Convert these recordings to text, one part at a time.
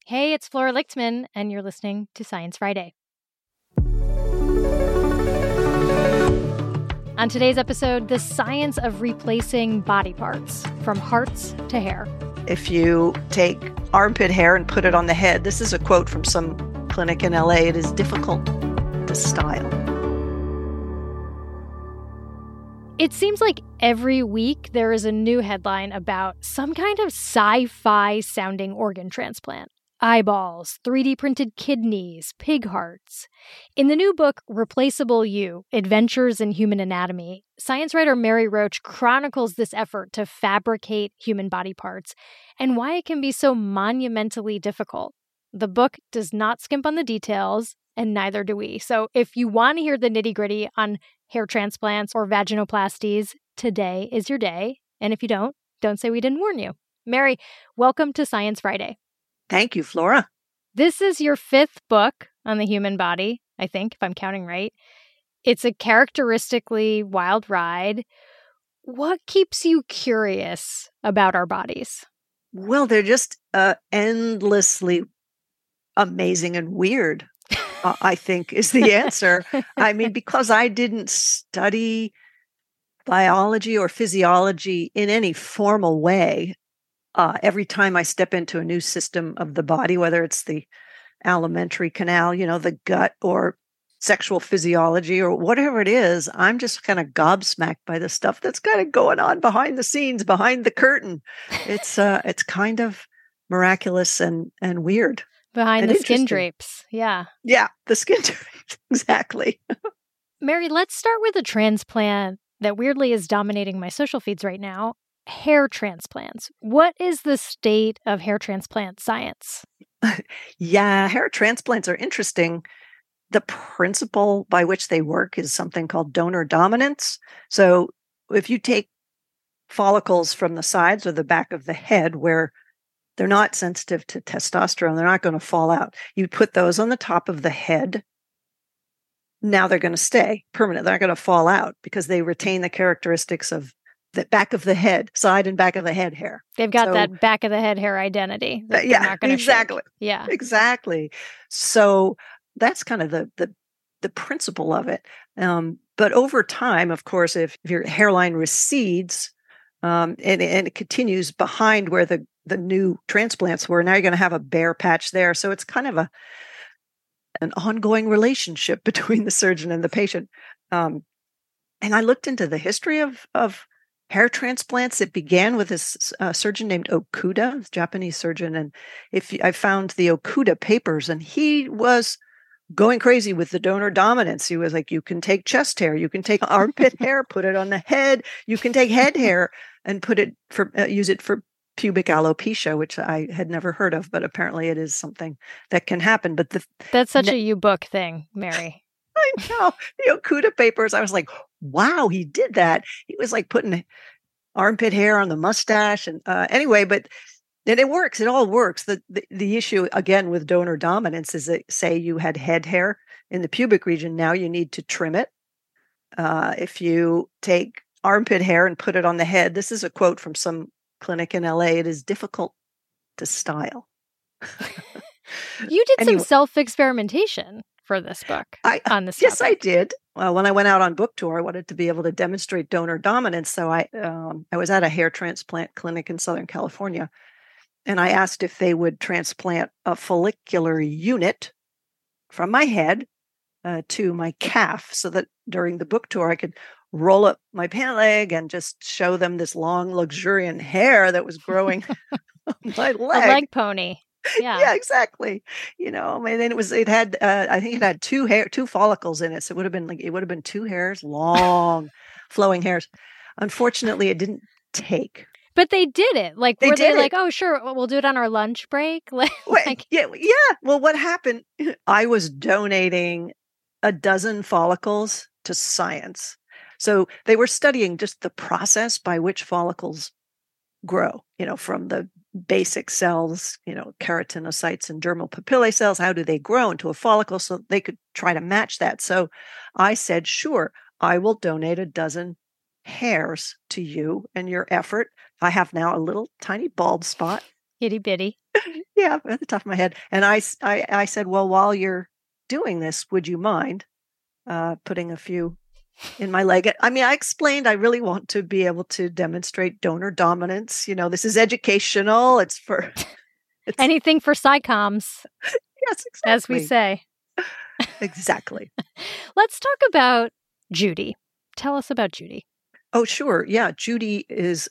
Hey, it's Flora Lichtman, and you're listening to Science Friday. On today's episode, the science of replacing body parts, from hearts to hair. If you take armpit hair and put it on the head, this is a quote from some clinic in LA, it is difficult to style. It seems like every week there is a new headline about some kind of sci-fi sounding organ transplant. Eyeballs, 3D printed kidneys, pig hearts. In the new book, Replaceable You, Adventures in Human Anatomy, science writer Mary Roach chronicles this effort to fabricate human body parts and why it can be so monumentally difficult. The book does not skimp on the details, and neither do we. So if you want to hear the nitty-gritty on hair transplants or vaginoplasties, today is your day. And if you don't say we didn't warn you. Mary, welcome to Science Friday. Thank you, Flora. This is your fifth book on the human body, I think, if I'm counting right. It's a characteristically wild ride. What keeps you curious about our bodies? Well, they're just endlessly amazing and weird, I think, is the answer. I mean, because I didn't study biology or physiology in any formal way. Every time I step into a new system of the body, whether it's the alimentary canal, the gut, or sexual physiology, or whatever it is, I'm just kind of gobsmacked by the stuff that's kind of going on behind the scenes, behind the curtain. It's kind of miraculous and weird. Behind the skin drapes. Yeah. Yeah, the skin drapes. Exactly. Mary, let's start with a transplant that weirdly is dominating my social feeds right now. Hair transplants. What is the state of hair transplant science? Yeah, hair transplants are interesting. The principle by which they work is something called donor dominance. So if you take follicles from the sides or the back of the head where they're not sensitive to testosterone, they're not going to fall out. You put those on the top of the head. Now they're going to stay permanent. They're not going to fall out because they retain the characteristics of the back of the head, side and back of the head hair. They've got that back of the head hair identity. Yeah, exactly. Shake. Yeah, exactly. So that's kind of the principle of it. But over time, of course, if your hairline recedes and it continues behind where the new transplants were, now you're going to have a bare patch there. So it's kind of an ongoing relationship between the surgeon and the patient. And I looked into the history of hair transplants. It began with this surgeon named Okuda, a Japanese surgeon. And I found the Okuda papers, and he was going crazy with the donor dominance. He was like, you can take chest hair, you can take armpit hair, put it on the head, you can take head hair and use it for pubic alopecia, which I had never heard of, but apparently it is something that can happen. But that's such a you book thing, Mary. I know. The Okuda papers, I was like, wow, he did that. He was like putting armpit hair on the mustache. And anyway, but then it works. It all works. The issue, again, with donor dominance is that, say you had head hair in the pubic region, now you need to trim it. If you take armpit hair and put it on the head, this is a quote from some clinic in LA, it is difficult to style. You did some self-experimentation for this book on this topic. Yes, I did. Well, when I went out on book tour, I wanted to be able to demonstrate donor dominance. So I was at a hair transplant clinic in Southern California, and I asked if they would transplant a follicular unit from my head to my calf so that during the book tour I could roll up my pant leg and just show them this long, luxuriant hair that was growing on my leg. A leg pony. Yeah. Yeah, exactly. And then it had I think it had two follicles in it. So it would have been two hairs, long flowing hairs. Unfortunately, it didn't take. But they did it. Like, were they like, oh, sure, we'll do it on our lunch break? Yeah. Well, what happened? I was donating a dozen follicles to science. So they were studying just the process by which follicles grow, from the basic cells, keratinocytes and dermal papillae cells. How do they grow into a follicle so they could try to match that? So I said, sure, I will donate a dozen hairs to you and your effort. I have now a little tiny bald spot Itty bitty. Yeah, at the top of my head. And I said, well, while you're doing this, would you mind putting a few in my leg? I mean, I explained I really want to be able to demonstrate donor dominance. This is educational. It's anything for psychoms. Yes, exactly. As we say. Exactly. Let's talk about Judy. Tell us about Judy. Oh, sure. Yeah, Judy is,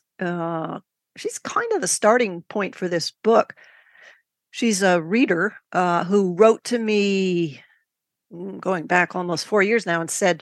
she's kind of the starting point for this book. She's a reader who wrote to me going back almost 4 years now and said,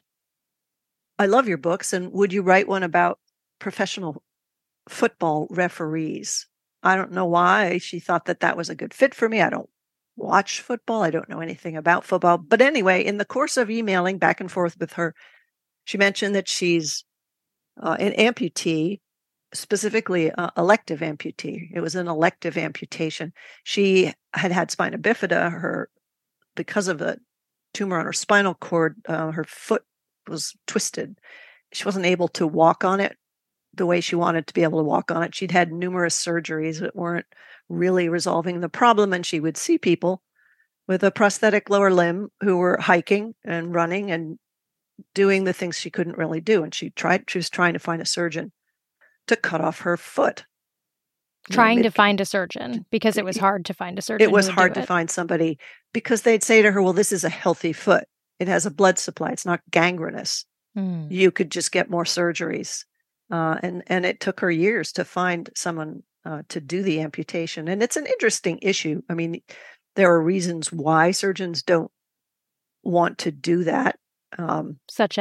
I love your books, and would you write one about professional football referees? I don't know why she thought that was a good fit for me. I don't watch football. I don't know anything about football. But anyway, in the course of emailing back and forth with her, she mentioned that she's an amputee, specifically elective amputee. It was an elective amputation. She had spina bifida. Because of a tumor on her spinal cord, her foot was twisted. She wasn't able to walk on it the way she wanted to be able to walk on it. She'd had numerous surgeries that weren't really resolving the problem, and she would see people with a prosthetic lower limb who were hiking and running and doing the things she couldn't really do. And she was trying to find a surgeon to cut off her foot. Trying to find a surgeon because it was hard to find a surgeon. It was hard to find somebody because they'd say to her, well, this is a healthy foot. It has a blood supply. It's not gangrenous. You could just get more surgeries. And it took her years to find someone to do the amputation. And it's an interesting issue. I mean, there are reasons why surgeons don't want to do that. Such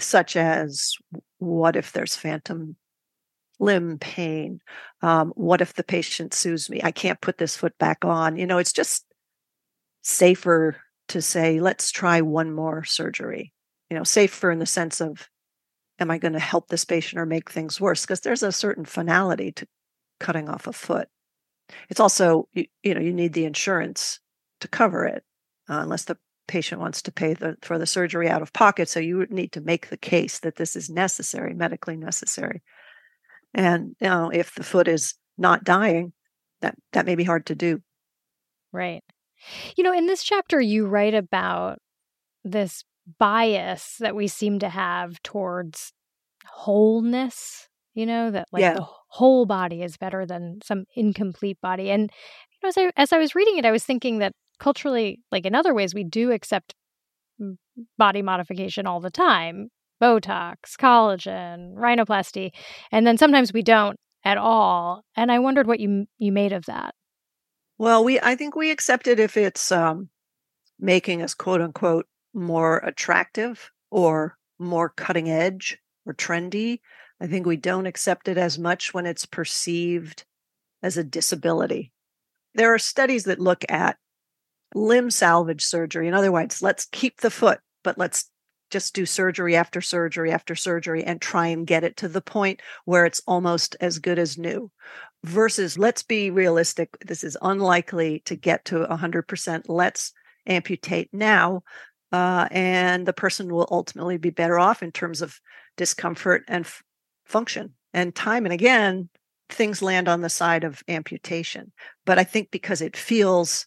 as what if there's phantom limb pain? What if the patient sues me? I can't put this foot back on. It's just safer to say, let's try one more surgery. Safer in the sense of, am I going to help this patient or make things worse? Because there's a certain finality to cutting off a foot. It's also, you need the insurance to cover it, unless the patient wants to pay for the surgery out of pocket. So you would need to make the case that this is necessary, medically necessary. And if the foot is not dying, that may be hard to do. Right. In this chapter, you write about this bias that we seem to have towards wholeness, that the whole body is better than some incomplete body. And as I was reading it, I was thinking that culturally, like in other ways, we do accept body modification all the time. Botox, collagen, rhinoplasty, and then sometimes we don't at all. And I wondered what you made of that. Well, I think we accept it if it's making us, quote unquote, more attractive or more cutting edge or trendy. I think we don't accept it as much when it's perceived as a disability. There are studies that look at limb salvage surgery. In other words, let's keep the foot, but let's just do surgery after surgery after surgery and try and get it to the point where it's almost as good as new. Versus, let's be realistic, this is unlikely to get to 100%. Let's amputate now, and the person will ultimately be better off in terms of discomfort and function. And time and again, things land on the side of amputation. But I think because it feels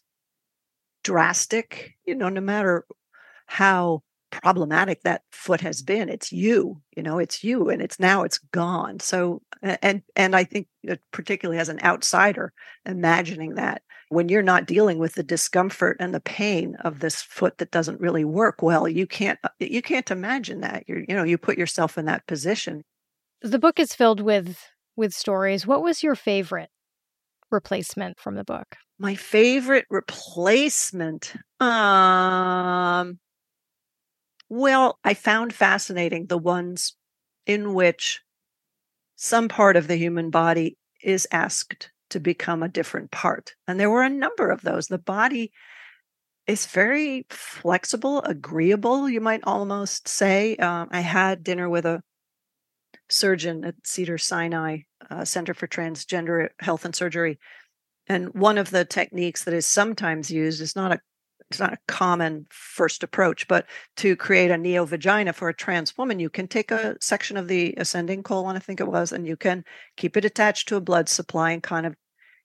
drastic, no matter how problematic that foot has been, it's you, and it's gone. So, and I think particularly as an outsider, imagining that when you're not dealing with the discomfort and the pain of this foot that doesn't really work well, you can't imagine that. You put yourself in that position. The book is filled with stories. What was your favorite replacement from the book? My favorite replacement, well, I found fascinating the ones in which some part of the human body is asked to become a different part. And there were a number of those. The body is very flexible, agreeable, you might almost say. I had dinner with a surgeon at Cedars-Sinai Center for Transgender Health and Surgery. And one of the techniques that is sometimes used is it's not a common first approach, but to create a neovagina for a trans woman, you can take a section of the ascending colon, I think it was, and you can keep it attached to a blood supply and kind of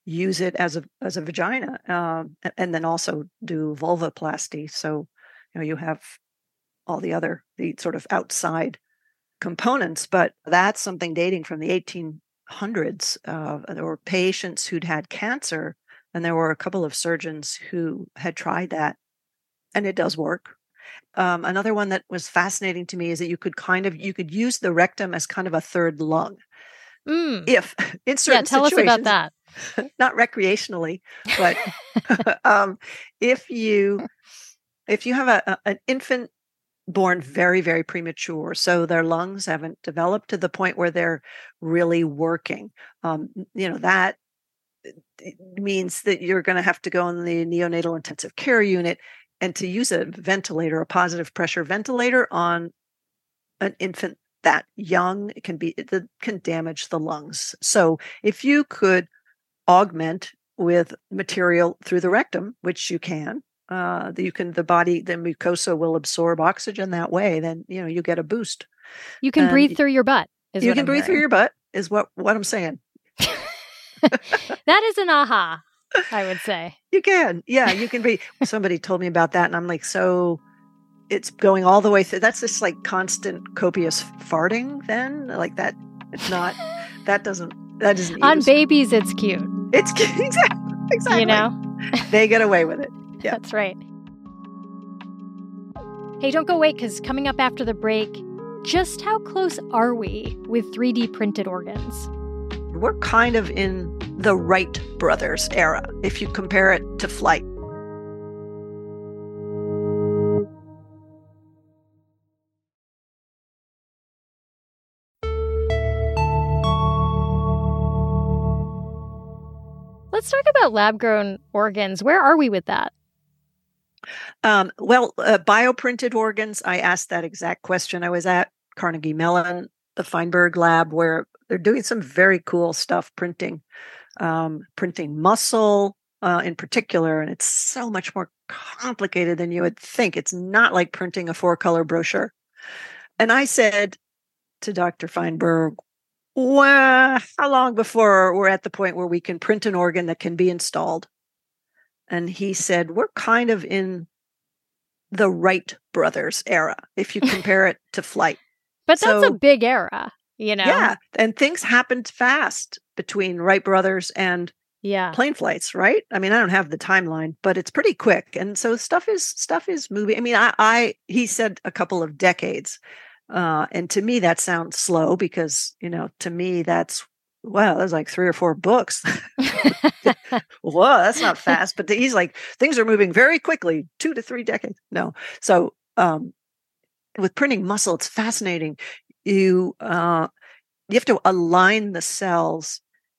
use it as a vagina, and then also do vulvoplasty. So, you have all the sort of outside components, but that's something dating from the 1800s. There were patients who'd had cancer, and there were a couple of surgeons who had tried that, and it does work. Another one that was fascinating to me is that you could use the rectum as kind of a third lung. If in certain tell situations, us about that. Not recreationally, but if you have an infant born very, very premature, so their lungs haven't developed to the point where they're really working, that means that you're going to have to go in the neonatal intensive care unit, and to use a ventilator, a positive pressure ventilator on an infant that young, it can damage the lungs. So if you could augment with material through the rectum, which you can, the mucosa will absorb oxygen that way, then you get a boost. You can breathe through your butt. You can breathe through your butt is what I'm saying. That is an aha, I would say. You can. Yeah, you can breathe. Somebody told me about that, and I'm like, so it's going all the way through. That's just like constant copious farting then? Like that, it's not, that isn't on babies, it's cute. It's cute. Exactly. They get away with it. Yeah. That's right. Hey, don't go away, because coming up after the break, just how close are we with 3D printed organs? We're kind of in the Wright brothers era, if you compare it to flight. Let's talk about lab-grown organs. Where are we with that? Bioprinted organs, I asked that exact question. I was at Carnegie Mellon, the Feinberg lab, where they're doing some very cool stuff, printing muscle in particular, and it's so much more complicated than you would think. It's not like printing a 4-color brochure. And I said to Dr. Feinberg, well, how long before we're at the point where we can print an organ that can be installed? And he said, we're kind of in the Wright brothers era, if you compare it to flight. But that's a big era, Yeah, and things happened fast between Wright brothers and plane flights, right? I mean, I don't have the timeline, but it's pretty quick. And so stuff is moving. I mean, he said a couple of decades. And to me, that sounds slow because, to me, that's like 3 or 4 books. Whoa, that's not fast. But he's like, things are moving very quickly, 2 to 3 decades. No. So with printing muscle, it's fascinating. You have to align the cells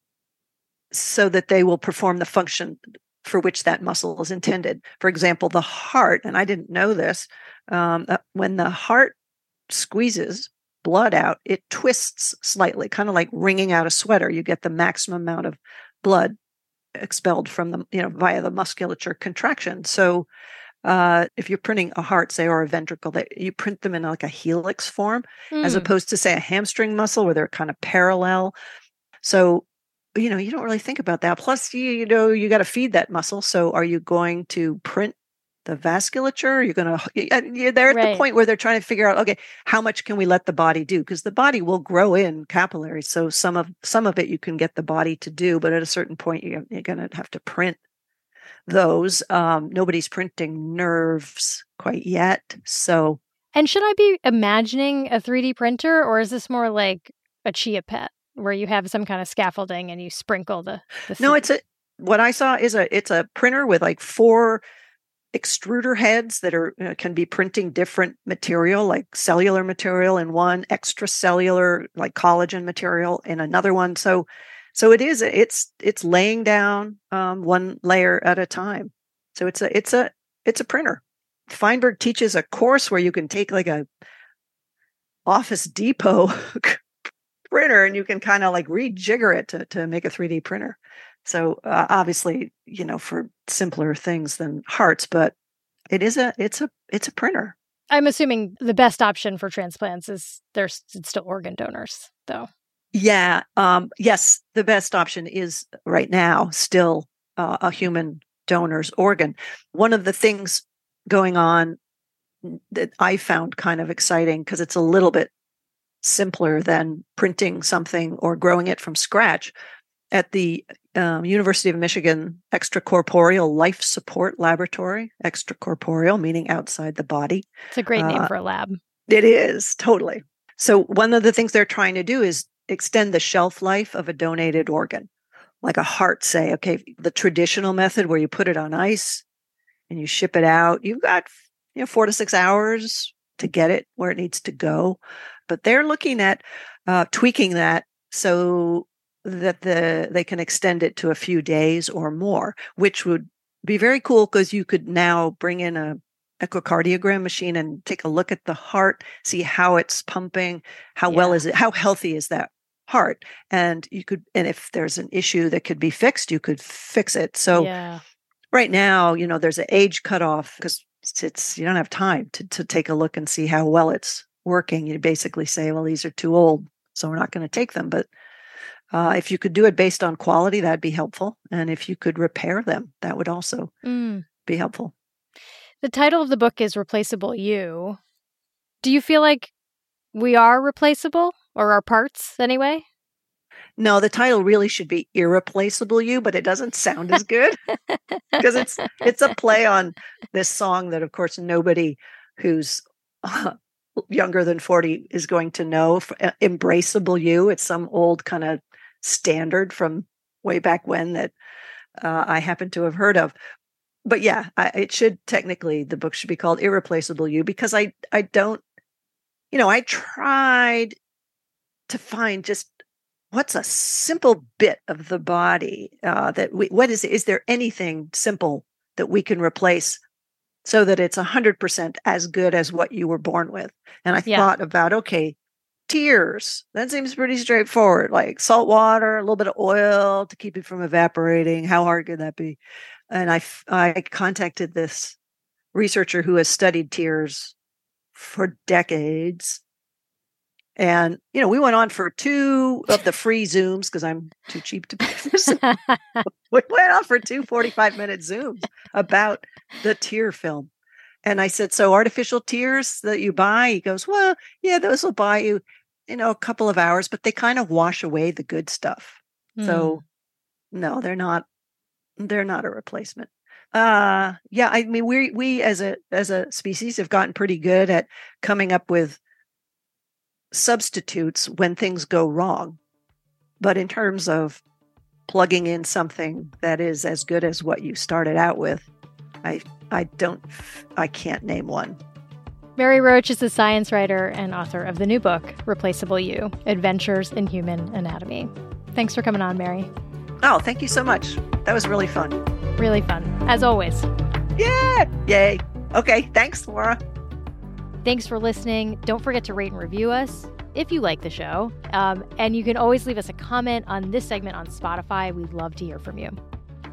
so that they will perform the function for which that muscle is intended. For example, the heart, and I didn't know this, when the heart squeezes blood out, it twists slightly, kind of like wringing out a sweater. You get the maximum amount of blood expelled from the, via the musculature contraction. So if you're printing a heart, say, or a ventricle, you print them in like a helix form, as opposed to, say, a hamstring muscle where they're kind of parallel. So, you don't really think about that. Plus, you got to feed that muscle. So are you going to print the vasculature? They're at the point where they're trying to figure out, okay, how much can we let the body do? Because the body will grow in capillaries. So some of it you can get the body to do, but at a certain point you're going to have to print those. Nobody's printing nerves quite yet. So, and should I be imagining a 3D printer, or is this more like a Chia Pet where you have some kind of scaffolding and you sprinkle the No, what I saw is it's a printer with like 4 extruder heads that can be printing different material, like cellular material in one, extracellular like collagen material in another one. So it's laying down one layer at a time. So it's a printer. Feinberg teaches a course where you can take like a Office Depot printer and you can kind of like rejigger it to make a 3D printer. So obviously, for simpler things than hearts, but it's a printer. I'm assuming the best option for transplants is it's still organ donors, though. Yeah. Yes, the best option is right now still a human donor's organ. One of the things going on that I found kind of exciting, because it's a little bit simpler than printing something or growing it from scratch, at the University of Michigan Extracorporeal Life Support Laboratory, extracorporeal meaning outside the body. It's a great name for a lab. It is, totally. So one of the things they're trying to do is extend the shelf life of a donated organ, like a heart, say. Okay, the traditional method where you put it on ice and you ship it out, you've got 4 to 6 hours to get it where it needs to go. But they're looking at tweaking that so that they can extend it to a few days or more, which would be very cool, because you could now bring in a echocardiogram machine and take a look at the heart, see how it's pumping, how well is it, how healthy is that heart, and if there's an issue that could be fixed, you could fix it. So right now, there's an age cutoff, because you don't have time to take a look and see how well it's working. You basically say, well, these are too old, so we're not going to take them. But if you could do it based on quality, that'd be helpful. And if you could repair them, that would also be helpful. The title of the book is Replaceable You. Do you feel like we are replaceable, or our parts anyway? No, the title really should be Irreplaceable You, but it doesn't sound as good, because it's a play on this song that, of course, nobody who's younger than 40 is going to know. Embraceable You. It's some old kind of standard from way back when that I happen to have heard of. But yeah, it should technically, the book should be called Irreplaceable You, because I don't, I tried to find just what's a simple bit of the body is there anything simple that we can replace so that it's 100% as good as what you were born with? And I thought about, okay, tears. That seems pretty straightforward, like salt water, a little bit of oil to keep it from evaporating. How hard could that be? And I contacted this researcher who has studied tears for decades. And, we went on for 2 of the free Zooms, because I'm too cheap to pay for Zoom. We went on for 2 45-minute Zooms about the tear film. And I said, so artificial tears that you buy? He goes, well, yeah, those will buy you, a couple of hours, but they kind of wash away the good stuff. So no, they're not a replacement. I mean, we as a species have gotten pretty good at coming up with substitutes when things go wrong. But in terms of plugging in something that is as good as what you started out with, I can't name one. Mary Roach is a science writer and author of the new book, Replaceable You: Adventures in Human Anatomy. Thanks for coming on, Mary. Oh, thank you so much. That was really fun. Really fun, as always. Yeah! Yay. Okay, thanks, Laura. Thanks for listening. Don't forget to rate and review us if you like the show. And you can always leave us a comment on this segment on Spotify. We'd love to hear from you.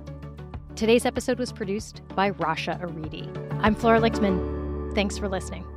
Today's episode was produced by Rasha Aridi. I'm Flora Lichtman. Thanks for listening.